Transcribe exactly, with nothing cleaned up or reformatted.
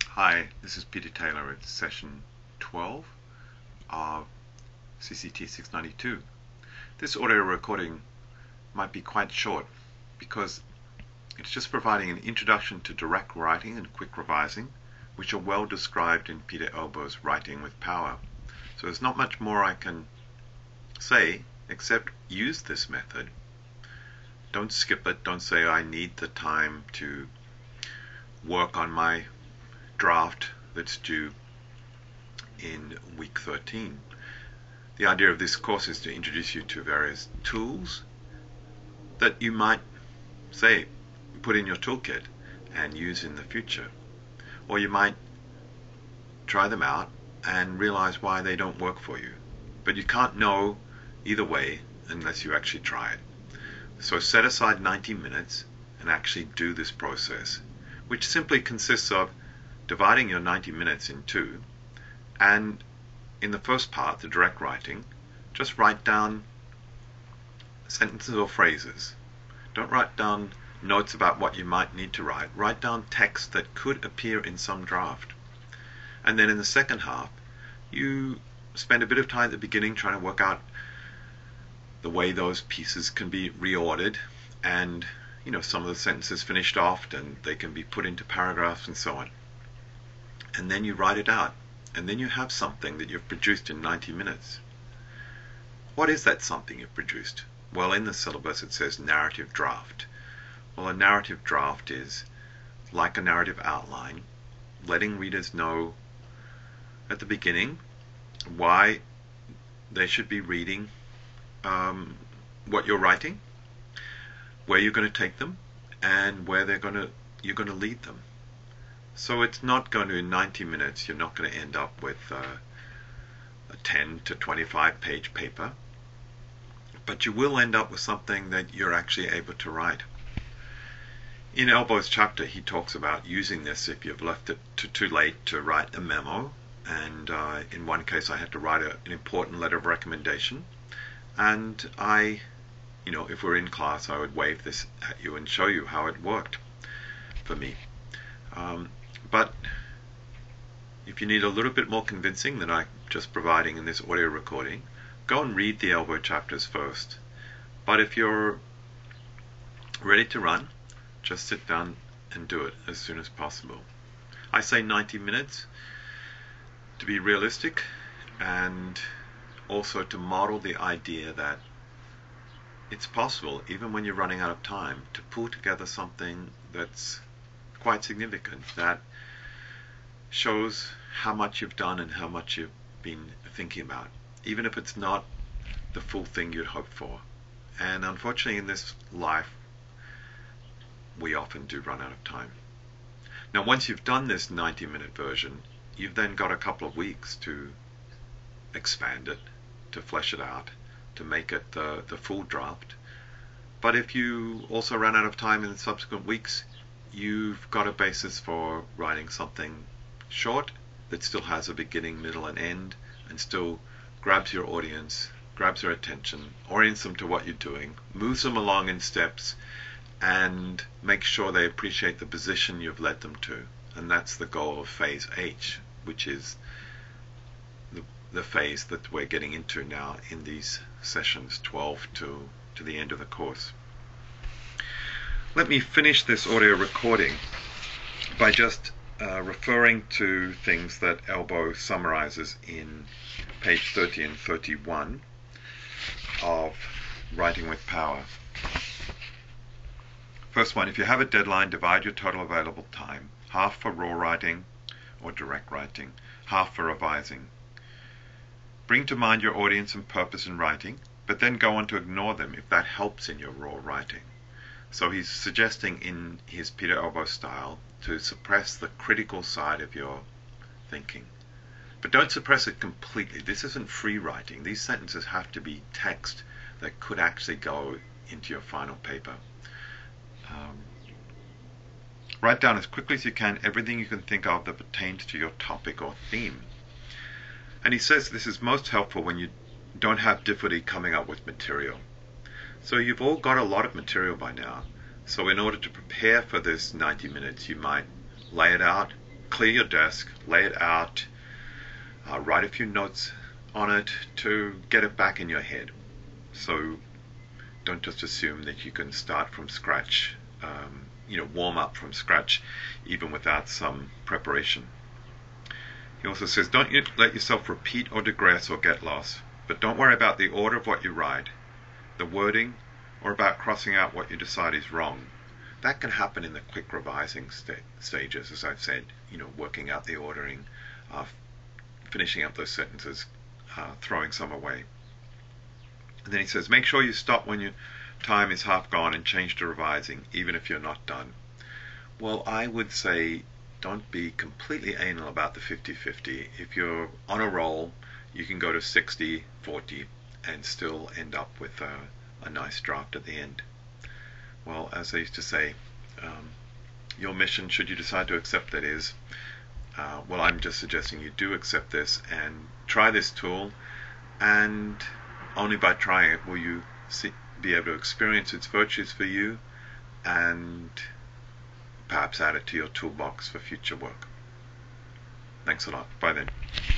Hi, this is Peter Taylor. It's session twelve of C C T six ninety-two. This audio recording might be quite short because it's just providing an introduction to direct writing and quick revising, which are well described in Peter Elbow's Writing with Power. So there's not much more I can say except use this method. Don't skip it. Don't say I need the time to work on my draft that's due in week thirteen. The idea of this course is to introduce you to various tools that you might, say, put in your toolkit and use in the future. Or you might try them out and realize why they don't work for you. But you can't know either way unless you actually try it. So set aside ninety minutes and actually do this process, which simply consists of dividing your ninety minutes in two, and in the first part, the direct writing, just write down sentences or phrases. Don't write down notes about what you might need to write. Write down text that could appear in some draft. And then in the second half, you spend a bit of time at the beginning trying to work out the way those pieces can be reordered, and you know, some of the sentences finished off and they can be put into paragraphs and so on. And then you write it out, and then you have something that you've produced in ninety minutes. What is that something you've produced? Well, in the syllabus it says narrative draft. Well, a narrative draft is like a narrative outline, letting readers know at the beginning why they should be reading um, what you're writing, where you're going to take them, and where they're going to you're going to lead them. So it's not going to, in ninety minutes, you're not going to end up with uh, a ten to twenty-five page paper, but you will end up with something that you're actually able to write. In Elbow's chapter, he talks about using this if you've left it to, too late to write a memo, and uh, in one case I had to write a, an important letter of recommendation, and I, you know, if we're in class, I would wave this at you and show you how it worked for me. Um, But if you need a little bit more convincing than I'm just providing in this audio recording, go and read the Elbow chapters first. But if you're ready to run, just sit down and do it as soon as possible. I say ninety minutes to be realistic, and also to model the idea that it's possible, even when you're running out of time, to pull together something that's quite significant, that shows how much you've done and how much you've been thinking about, even if it's not the full thing you'd hoped for. And unfortunately in this life, we often do run out of time. Now once you've done this ninety minute version, you've then got a couple of weeks to expand it, to flesh it out, to make it the, the full draft. But if you also run out of time in the subsequent weeks, you've got a basis for writing something short that still has a beginning, middle, and end, and still grabs your audience, grabs their attention, orients them to what you're doing, moves them along in steps, and makes sure they appreciate the position you've led them to. And that's the goal of phase H, which is the, the phase that we're getting into now in these sessions twelve to, to the end of the course. Let me finish this audio recording by just uh, referring to things that Elbow summarizes in page thirty and thirty-one of Writing with Power. First one, if you have a deadline, divide your total available time, half for raw writing or direct writing, half for revising. Bring to mind your audience and purpose in writing, but then go on to ignore them if that helps in your raw writing. So he's suggesting in his Peter Elbow style to suppress the critical side of your thinking. But don't suppress it completely. This isn't free writing. These sentences have to be text that could actually go into your final paper. Um, write down as quickly as you can everything you can think of that pertains to your topic or theme. And he says this is most helpful when you don't have difficulty coming up with material. So you've all got a lot of material by now. So in order to prepare for this ninety minutes, you might lay it out clear your desk, lay it out, uh, write a few notes on it to get it back in your head. So don't just assume that you can start from scratch, um, you know, warm up from scratch, even without some preparation. He also says, don't you let yourself repeat or digress or get lost, but don't worry about the order of what you write, the wording, or about crossing out what you decide is wrong. That can happen in the quick revising sta stages, as I've said, you know, working out the ordering, uh, finishing up those sentences, uh, throwing some away. And then he says, make sure you stop when your time is half gone and change to revising, even if you're not done. Well, I would say don't be completely anal about the fifty fifty. If you're on a roll, you can go to sixty forty and still end up with a, a nice draft at the end. Well, as I used to say, um, your mission, should you decide to accept that, is, uh, well, I'm just suggesting you do accept this and try this tool, and only by trying it will you see, be able to experience its virtues for you and perhaps add it to your toolbox for future work. Thanks a lot. Bye then.